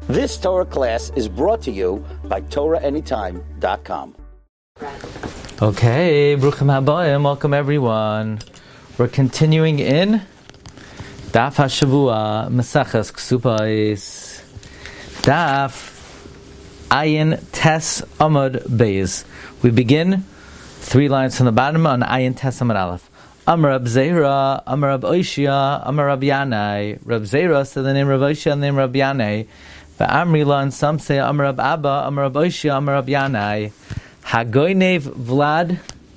This Torah class is brought to you by TorahAnytime.com. Okay, Bruchim Habayim, welcome everyone. We're continuing in Daf HaShavua, Mesachas Ksupais, Daf Ayin Tes Amud Beis. We begin 3 lines from the bottom on Ayin Tes Amud Aleph. Amar Rab Zera, Amar Rab Oishia, Amar Rab Yanai. Rab Zera said the name Rab Oishia and the name Rab Yanai. V'amrila, and some say Amar Rab Abba, Amar Rab Oishia, Amar Rab Yanai. Hagoynev Vlad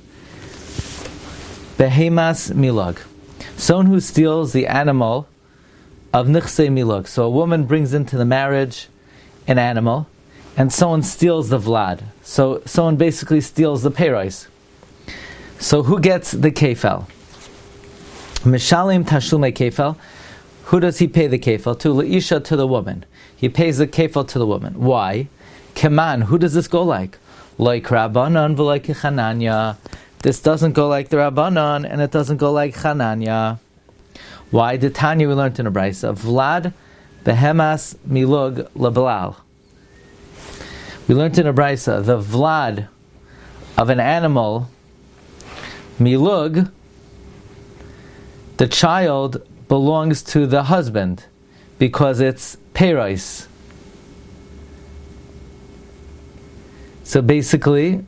Behemas Milog. Someone who steals the animal of Nichse Milog. So a woman brings into the marriage an animal, and someone steals the Vlad. So someone basically steals the Peros. So who gets the Kefel? Mishalim Tashlume Kefel. Who does he pay the Kefel to? Leisha, to the woman. He pays the Kefel to the woman. Why? Keman. Who does this go like? Like Rabbanan v'like Chananya. This doesn't go like the Rabbanan, and it doesn't go like Chananya. Why? The Tanya we learned in a brayso. Vlad behemas milug leblal. We learned in a brayso the Vlad of an animal milug, the child belongs to the husband because it's peros. So basically,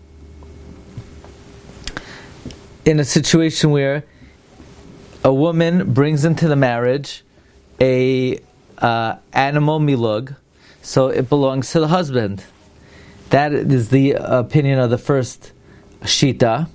in a situation where a woman brings into the marriage a animal milug, so it belongs to the husband. That is the opinion of the first shita.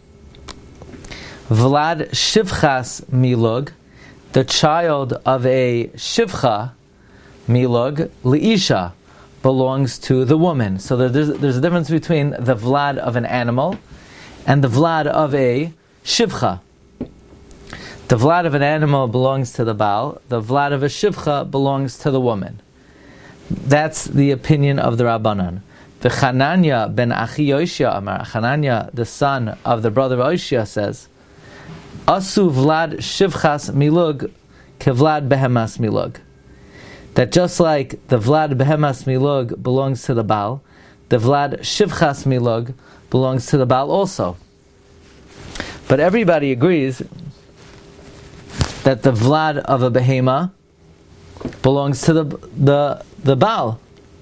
Vlad shivchas milug, the child of a shivcha milug, liisha, belongs to the woman. So there's a difference between the vlad of an animal and the vlad of a shivcha. The vlad of an animal belongs to the Baal. The vlad of a shivcha belongs to the woman. That's the opinion of the Rabbanan. The Chananya ben Achi Yoshia Amar, Chananya, the son of the brother of Yoshia, says, Asu vlad shivchas milug kevlad behemas milug. That just like the vlad behemas milug belongs to the Baal, the vlad shivchas milug belongs to the Baal also. But everybody agrees that the vlad of a behema belongs to the Baal.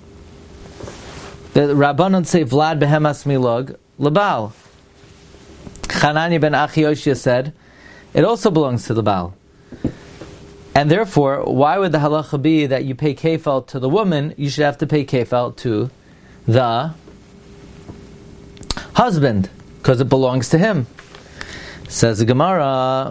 The Rabbanon say vlad behemas milug lebal. Chananya ben Achi Yoshia said it also belongs to the Baal. And therefore, why would the halacha be that you pay kefel to the woman? You should have to pay kefel to the husband, because it belongs to him. Says the Gemara,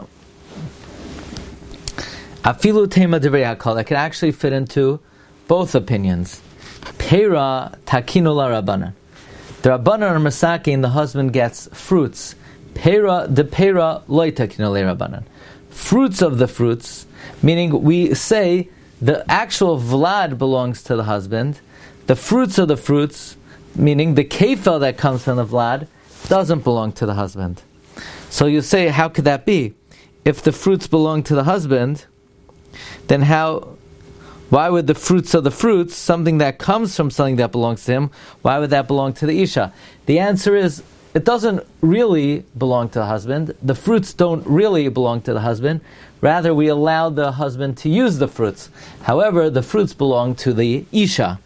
Afilu tema divrei hakol, that can actually fit into both opinions. Pera takinu la Rabbanan. The Rabbanan are masakin, the husband gets fruits. Pera de pera loy takinu la Rabbanan. Fruits of the fruits, meaning we say the actual vlad belongs to the husband. The fruits of the fruits, meaning the kefel that comes from the vlad, doesn't belong to the husband. So you say, how could that be? If the fruits belong to the husband, then why would the fruits of the fruits, something that comes from something that belongs to him, why would that belong to the isha? The answer is, it doesn't really belong to the husband. The fruits don't really belong to the husband. Rather, we allow the husband to use the fruits. However, the fruits belong to the isha.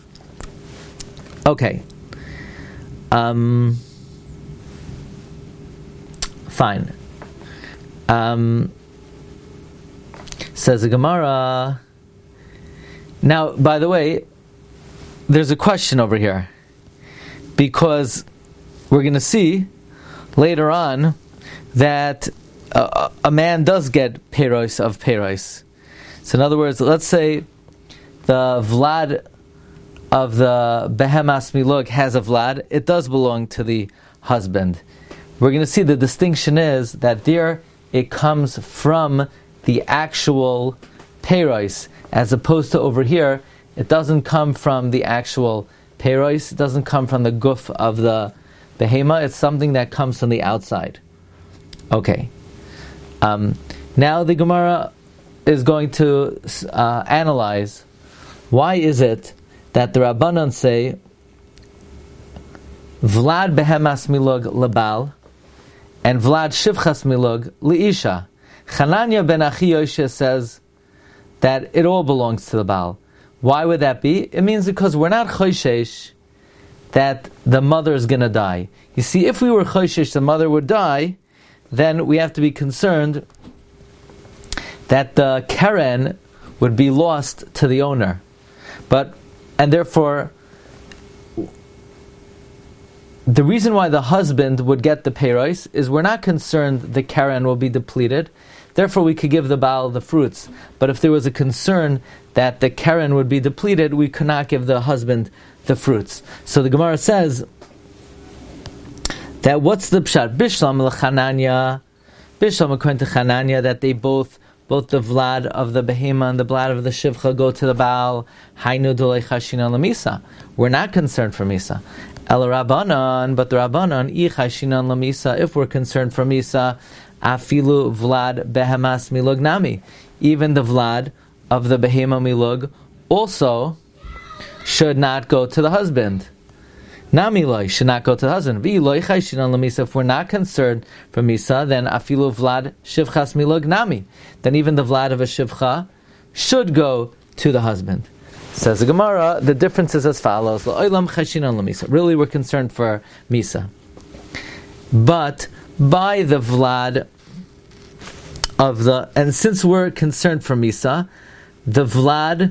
Okay. Fine. Says the Gemara. Now, by the way, there's a question over here, because we're going to see later on that a man does get peros of peros. So in other words, let's say the vlad of the behemas milug has a vlad, it does belong to the husband. We're going to see the distinction is that there it comes from the actual peros, as opposed to over here, it doesn't come from the actual peros, it doesn't come from the guf of the behema, it's something that comes from the outside. Okay. Now the Gemara is going to analyze why is it that the Rabbanan say, Vlad behemas milog lebal, and Vlad shivchas milog leisha. Chananya ben Achi Yoshe says that it all belongs to the Baal. Why would that be? It means because we're not choishesh that the mother is going to die. You see, if we were choishesh the mother would die, then we have to be concerned that the keren would be lost to the owner. And therefore, the reason why the husband would get the peiros is we're not concerned the keren will be depleted. Therefore, we could give the Baal the fruits. But if there was a concern that the keren would be depleted, we could not give the husband the fruits. So the Gemara says that what's the pshat? Bishlam l'chananya, Bishlam according to Chananya, that they both the vlad of the behema and the vlad of the shivcha go to the Baal. Hainu dolei chashina lamisa. We're not concerned for misa. El Rabbanan, but the Rabbanan, I chashina lamisa. If we're concerned for misa, afilu vlad behemas milug nami. Even the vlad of the behema milug also should not go to the husband. Nami loy should not go to the husband. If we're not concerned for misa, then afilu vlad shivchas milug nami. Then even the vlad of a shivcha should go to the husband. Says the Gemara, the difference is as follows: really, we're concerned for misa, but by the vlad of the, and since we're concerned for misa, the vlad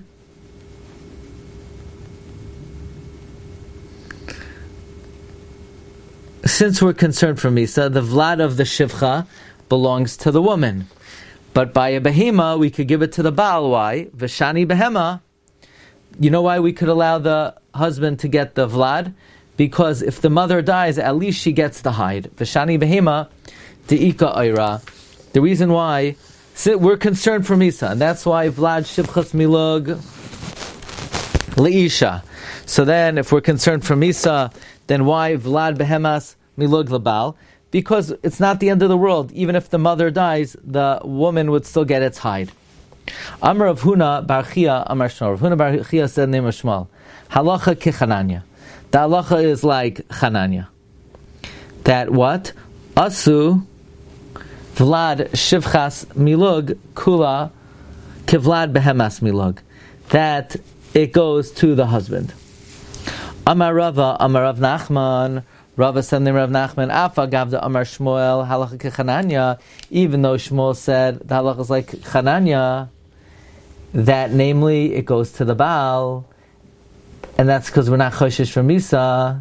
the vlad of the shivcha belongs to the woman. But by a behema, we could give it to the Baal. Why? V'shani behema. You know why we could allow the husband to get the vlad? Because if the mother dies, at least she gets the hide. V'shani behema, de'ika oira. The reason why, we're concerned for misa, and that's why vlad shivchas milug leisha. So then, if we're concerned for misa, then why Vlad Behemas Milug Labal? Because it's not the end of the world. Even if the mother dies, the woman would still get its hide. Amar Rav Huna bar Chia Amar Shmuel. Rav Huna bar Chia said name of Shmuel. Halacha ki Chananya. The halacha is like Chananya. That what? Asu Vlad Shivchas Milug Kula ki Vlad Behemas Milug. That it goes to the husband. Amar Rava, Amar Rav Nachman, Rava said name Rav Nachman, Afa Gavda Amar Shmuel, Halacha Chananya, even though Shmuel said the halacha is like Chananya, that namely it goes to the Baal, and that's because we're not choshesh for Misa.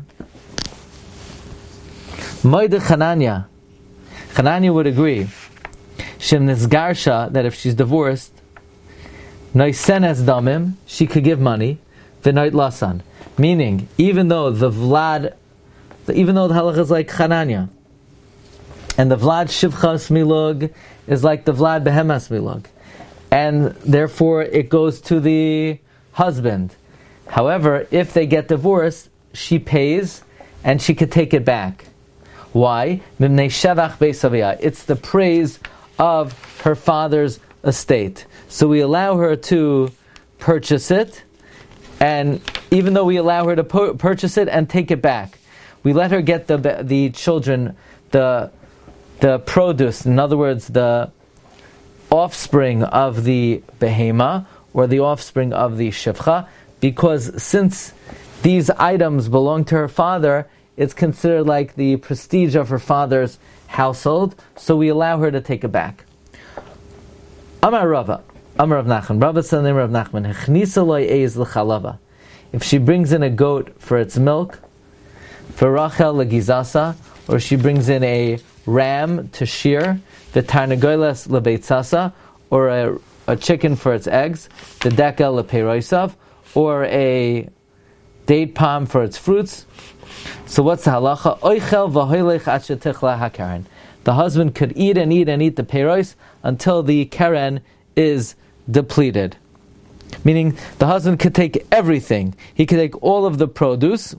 Moide Chananya. Chananya would agree. Shem Nizgarsha, that if she's divorced, Noisen as Damim, she could give money, V'noit Lasan. Meaning, even though the halacha is like Chananya, and the Vlad Shivchas Milug is like the Vlad Behemas Milug, and therefore it goes to the husband. However, if they get divorced, she pays, and she could take it back. Why? It's the praise of her father's estate. So we allow her to purchase it, and even though we allow her to purchase it and take it back, we let her get the children, the produce, in other words, the offspring of the behema, or the offspring of the shivcha, because since these items belong to her father, it's considered like the prestige of her father's household, so we allow her to take it back. Amar Rava, Amar Rav Nachman, Rava said the name of Nachman, Hechnisa lo eiz l'chalava. If she brings in a goat for its milk, for Rachel legizasa, or she brings in a ram to shear, the tarnagolas lebeitzasa, or a chicken for its eggs, the dekel lepeirosav, or a date palm for its fruits. So what's the halacha? Oichel v'hoilech at shetichla hakaren. The husband could eat and eat and eat the peiros until the keren is depleted. Meaning, the husband could take everything. He could take all of the produce.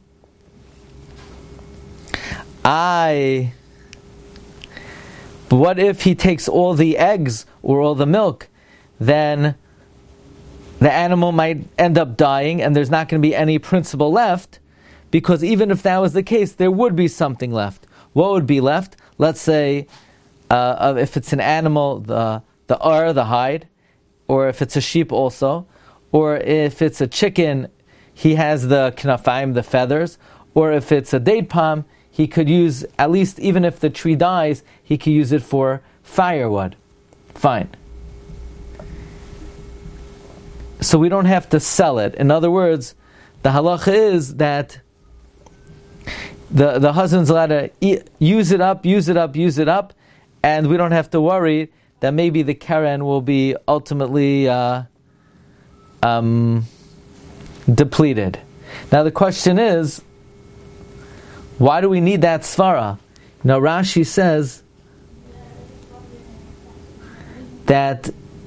But what if he takes all the eggs or all the milk? Then the animal might end up dying and there's not going to be any principal left, because even if that was the case, there would be something left. What would be left? Let's say, if it's an animal, the hide, or if it's a sheep also, or if it's a chicken, he has the knafayim, the feathers, or if it's a date palm, he could use, at least even if the tree dies, he could use it for firewood. Fine. So we don't have to sell it. In other words, the halacha is that the husband's allowed to use it up, and we don't have to worry that maybe the keren will be ultimately depleted. Now the question is, why do we need that svara? Now Rashi says that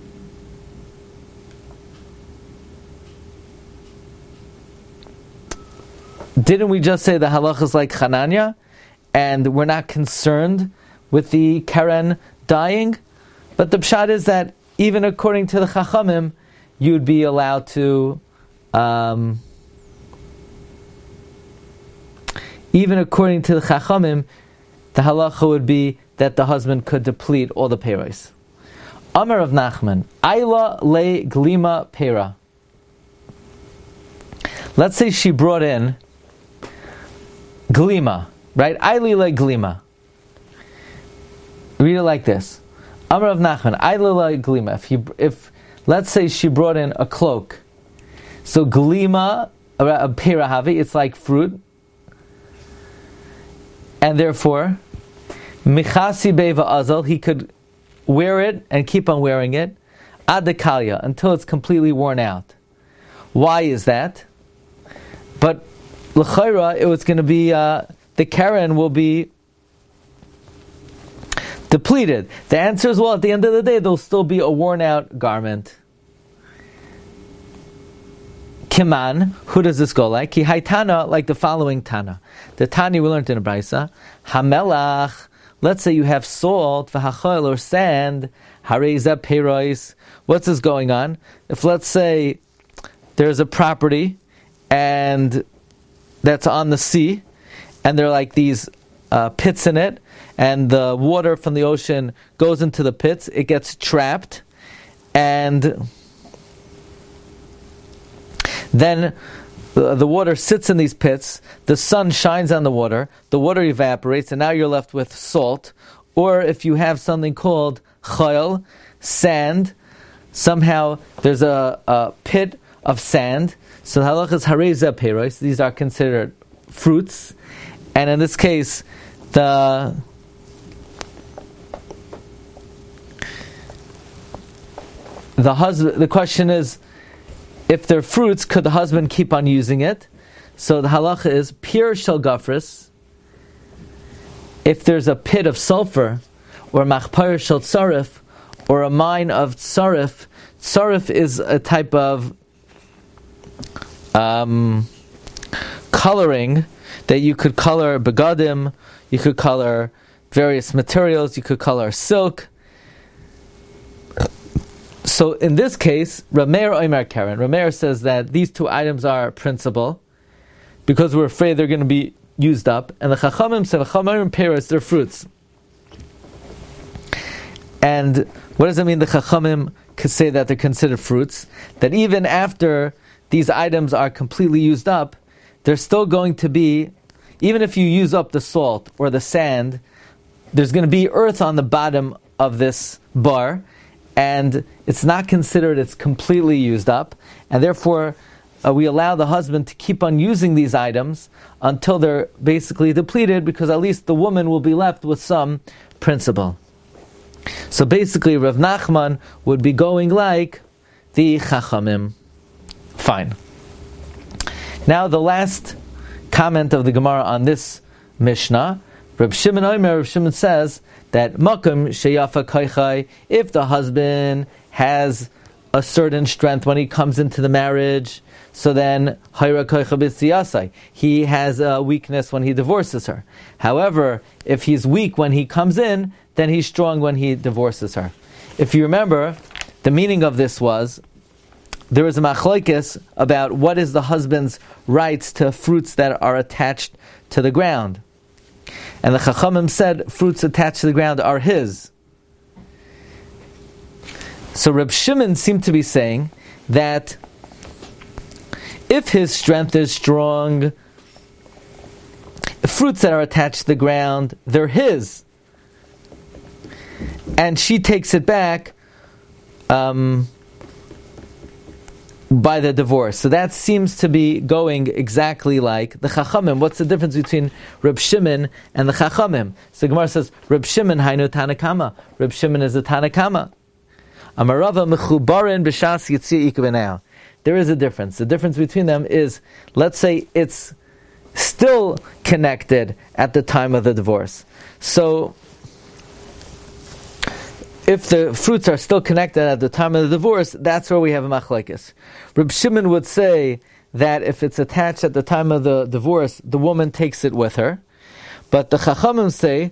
didn't we just say the halacha is like Chananya, and we're not concerned with the keren dying? But the pshat is that even according to the Chachamim, you'd be allowed to, even according to the Chachamim, the halacha would be that the husband could deplete all the peiros. Amar of Nachman, Ayla le glima pera. Let's say she brought in glima, right? Ayli le glima. Read it like this. Amar of Nachman, Ayla le glima. If let's say she brought in a cloak, so glima, a pera havi, it's like fruit, and therefore, michasi beva azal, he could wear it and keep on wearing it, ad dekalya, until it's completely worn out. Why is that? But l'chayra, it was going to be the keren will be depleted. The answer is, well, at the end of the day, there'll still be a worn out garment. Kiman, who does this go like? Ki haitana, like the following Tana. The Tani we learned in a Brisa. Hamelach, let's say you have salt, v'hachol, or sand, hareza peiros. What's this going on? If let's say there's a property and that's on the sea, and there are like these pits in it, and the water from the ocean goes into the pits, it gets trapped, and then the water sits in these pits, the sun shines on the water evaporates, and now you're left with salt. Or if you have something called chayil, sand, somehow there's a pit of sand, so the halach is hareza peiros, these are considered fruits, and in this case, the question is, if they're fruits, could the husband keep on using it? So the halacha is pir shel gafris. If there's a pit of sulfur, or machpar shel tsarif, or a mine of tsarif. Tsarif is a type of coloring that you could color begadim, you could color various materials, you could color silk. So in this case, Rameir Omer Karen. Rameir says that these two items are principal because we're afraid they're going to be used up. And the Chachamim said, Chachamim Peres, they're fruits. And what does it mean the Chachamim could say that they're considered fruits? That even after these items are completely used up, there's still going to be, even if you use up the salt or the sand, there's going to be earth on the bottom of this bar, and it's not considered it's completely used up, and therefore we allow the husband to keep on using these items until they're basically depleted, because at least the woman will be left with some principle. So basically Rav Nachman would be going like the Chachamim. Fine. Now the last comment of the Gemara on this Mishnah, Reb Shimon Omer, Reb Shimon says that Makom sheyafa koichai, if the husband has a certain strength when he comes into the marriage, so then hayra koicha b'siyasai, he has a weakness when he divorces her. However, if he's weak when he comes in, then he's strong when he divorces her. If you remember, the meaning of this was there is a machlokes about what is the husband's rights to fruits that are attached to the ground. And the Chachamim said fruits attached to the ground are his. So Reb Shimon seemed to be saying that if his strength is strong, the fruits that are attached to the ground, they're his. And she takes it back by the divorce. So that seems to be going exactly like the Chachamim. What's the difference between Reb Shimon and the Chachamim? So Gemara says, Reb Shimon hainu Tanakama. Reb Shimon is a Tanakama. Amarava mechubarin b'shas yitzi ikbenau. There is a difference. The difference between them is, let's say it's still connected at the time of the divorce. So if the fruits are still connected at the time of the divorce, that's where we have a machlekes. Reb Shimon would say that if it's attached at the time of the divorce, the woman takes it with her. But the Chachamim say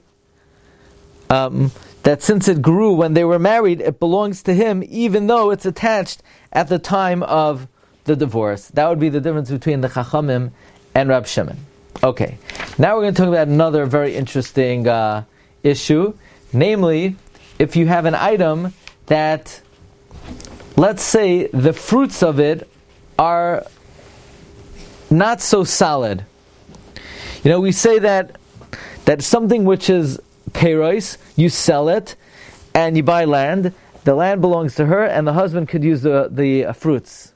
that since it grew when they were married, it belongs to him, even though it's attached at the time of the divorce. That would be the difference between the Chachamim and Reb Shimon. Okay, now we're going to talk about another very interesting issue, namely, if you have an item that, let's say, the fruits of it are not so solid. You know, we say that something which is peiros, you sell it, and you buy land. The land belongs to her, and the husband could use the fruits.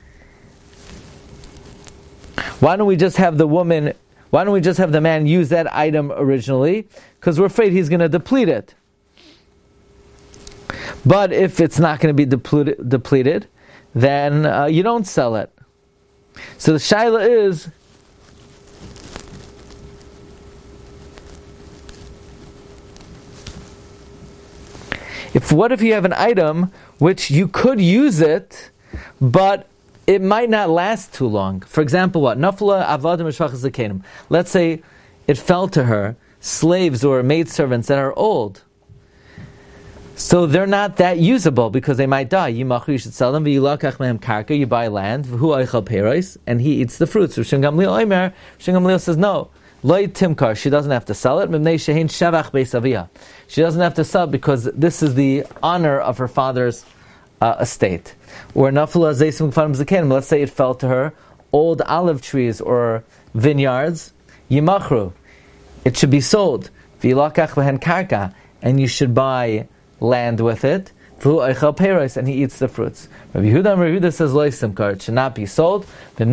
Why don't we just have the man use that item originally? Because we're afraid he's going to deplete it. But if it's not going to be depleted, then you don't sell it. So the shaila is, what if you have an item which you could use it, but it might not last too long? For example, what? Nafla avadim mishpachas zakenim. Let's say it fell to her slaves or maidservants that are old. So they're not that usable because they might die. You should sell them. You buy land, and he eats the fruits. Shin Gamliel says no. She doesn't have to sell it. She doesn't have to sell it because this is the honor of her father's estate. Or let's say it fell to her old olive trees or vineyards. Yimachru. It should be sold. And you should buy land with it, and he eats the fruits. Rabbi Yehuda says, it should not be sold,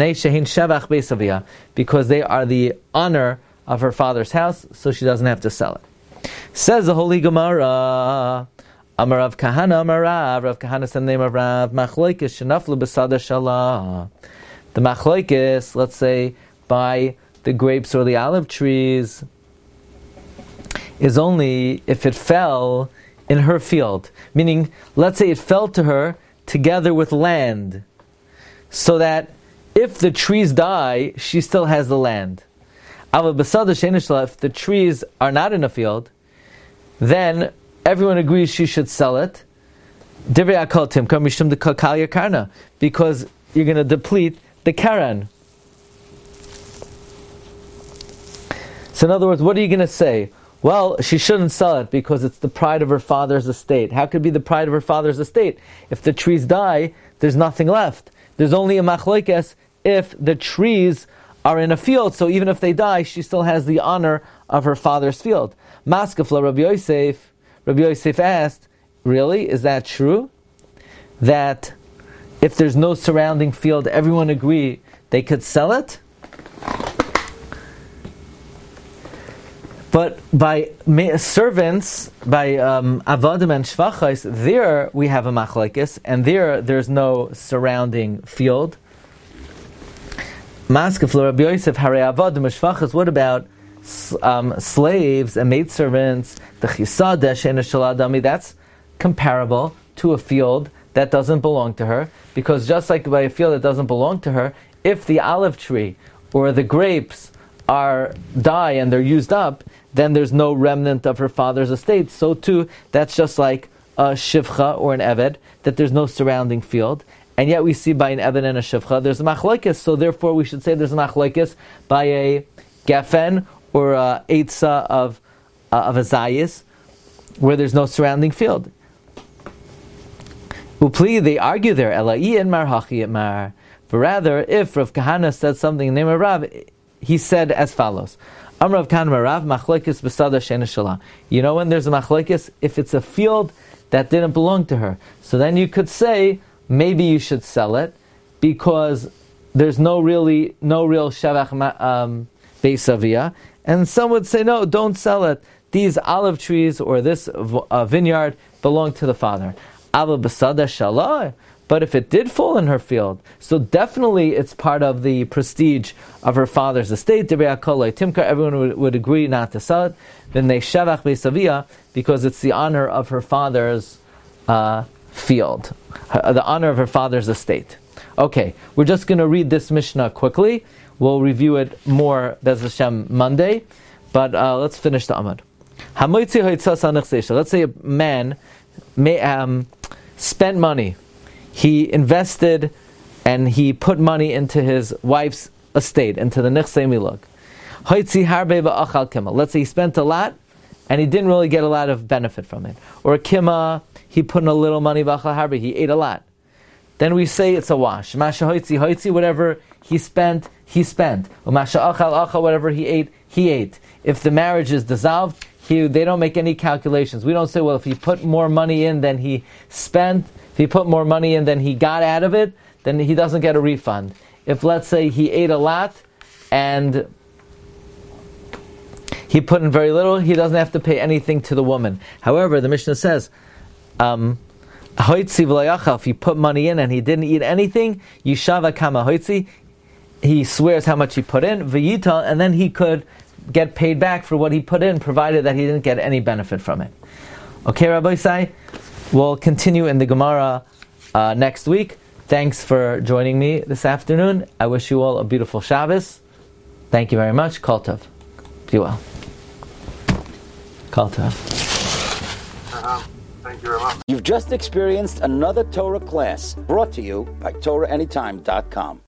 because they are the honor of her father's house, so she doesn't have to sell it. Says the Holy Gemara, Amar Rav Kahana, Amar Rav Kahana said the name of Rav, Machloikis shenaflu b'sada shalah. The Machloikis, let's say, by the grapes or the olive trees, is only if it fell in her field. Meaning, let's say it fell to her together with land, so that if the trees die, she still has the land. If the trees are not in a field, then everyone agrees she should sell it, because you're going to deplete the karan. So in other words, what are you going to say? Well, she shouldn't sell it because it's the pride of her father's estate. How could it be the pride of her father's estate? If the trees die, there's nothing left. There's only a machlokes if the trees are in a field, so even if they die, she still has the honor of her father's field. Maskefla Rabbi Yosef asked, really, is that true? That if there's no surrounding field, everyone agree they could sell it? But by servants, by avadim and shvachos, there we have a machlokes, and there's no surrounding field. Maskefla Rabbi Yosef, hare avadim shvachos. What about slaves and maidservants? The chisada she'ena shaladami. That's comparable to a field that doesn't belong to her, because just like by a field that doesn't belong to her, if the olive tree or the grapes die and they're used up, then there's no remnant of her father's estate. So too, that's just like a shivcha or an eved, that there's no surrounding field. and yet we see by an Eben and a Shivcha, there's a machlokes, so therefore we should say there's a machlokes by a Gefen or a Eitzah of a Zayis, where there's no surrounding field. Upli, they argue there, Elai and Mar Hachi et Mar. But rather, if Rav Kahana said something in the name of Rav, he said as follows. Amar Rav Kahana Rav, machlokes b'sada she'ena shala. You know when there's a machlokes? If it's a field that didn't belong to her. So then you could say, maybe you should sell it, because there's no real Shavach Beisavia. And some would say, no, don't sell it. These olive trees or this vineyard belong to the father. Ava b'sada shala. But if it did fall in her field, so definitely it's part of the prestige of her father's estate. Everyone would agree not to sell it. Then they shavach beisavia, because it's the honor of her father's field, the honor of her father's estate. Okay, we're just going to read this Mishnah quickly. We'll review it more, Bez Hashem, Monday. But let's finish the Amud. Let's say a man spent money. He invested and he put money into his wife's estate, into the Nichsei Milug. Let's say he spent a lot and he didn't really get a lot of benefit from it. Or a Kima, he put in a little money, he ate a lot. Then we say it's a wash. Whatever he spent, he spent. Whatever he ate. If the marriage is dissolved, they don't make any calculations. We don't say, well, if he put more money in than he spent, if he put more money in than he got out of it, then he doesn't get a refund. If, let's say, he ate a lot and he put in very little, he doesn't have to pay anything to the woman. However, the Mishnah says, if he put money in and he didn't eat anything, Yishava Kama Hoitzi, he swears how much he put in, V'yita, and then he could get paid back for what he put in, provided that he didn't get any benefit from it. Okay, Rabbi Isai, we'll continue in the Gemara next week. Thanks for joining me this afternoon. I wish you all a beautiful Shabbos. Thank you very much. Kol Tov. Be well. Kol Tov. Thank you very much. You've just experienced another Torah class brought to you by TorahAnytime.com.